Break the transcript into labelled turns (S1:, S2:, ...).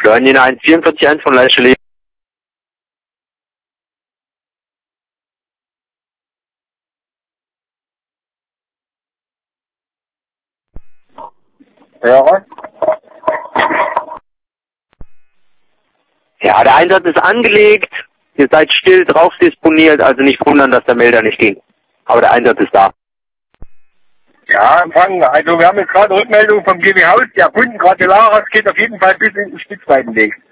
S1: Steuern 144 von Leischele.
S2: Ja.
S1: Ja, der Einsatz ist angelegt. Ihr seid still drauf disponiert, also nicht wundern, dass der Melder nicht ging. Aber der Einsatz ist da.
S2: Ja, empfangen. Also wir haben jetzt gerade Rückmeldung vom GW Haus, der Kunden gerade Laras geht auf jeden Fall bis in den Spitzweitenweg.